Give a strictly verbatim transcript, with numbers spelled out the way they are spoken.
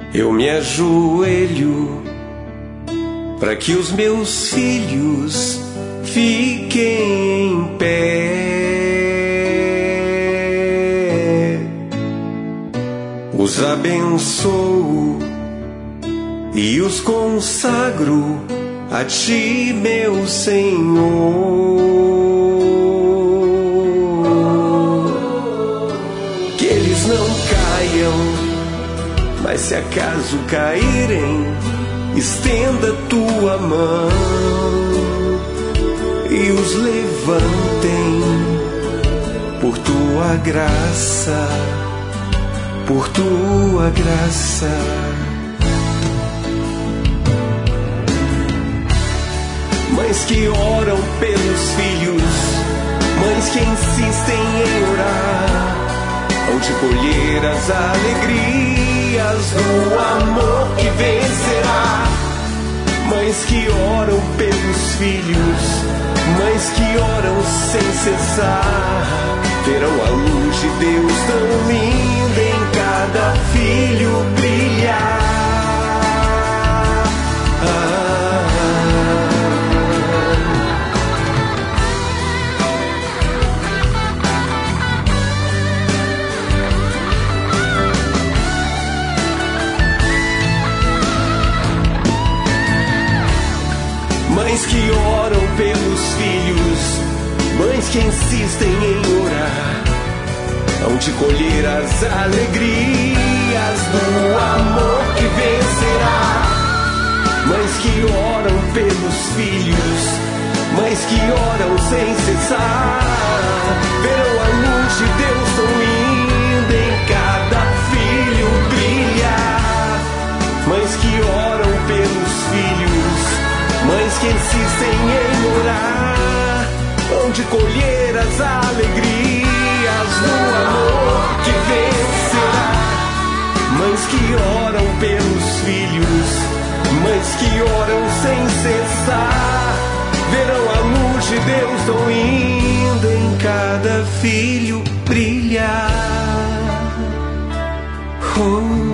Eu me ajoelho para que os meus filhos fiquem em pé. Os abençoo e os consagro a ti, meu Senhor. Que eles não caiam, mas se acaso caírem, estenda tua mão e os levantem por tua graça, por tua graça. Mães que oram pelos filhos, mães que insistem em orar, hão de colher as alegrias do amor que vencerá. Mães que oram pelos filhos, mães que oram sem cessar, verão a luz de Deus tão linda em cada filho brilhar. Ah. Mães que oram pelos filhos, mães que insistem em orar, hão de colher as alegrias do amor que vencerá. Mães que oram pelos filhos, mães que oram sem cessar, verão a luz de Deus tão linda em cada filho brilhar. Mães que oram pelos filhos, mães que insistem em orar, hão de colher as alegrias do amor que vencerá. Mães que oram pelos filhos, mães que oram sem cessar, verão a luz de Deus tão linda em cada filho brilhar. Oh.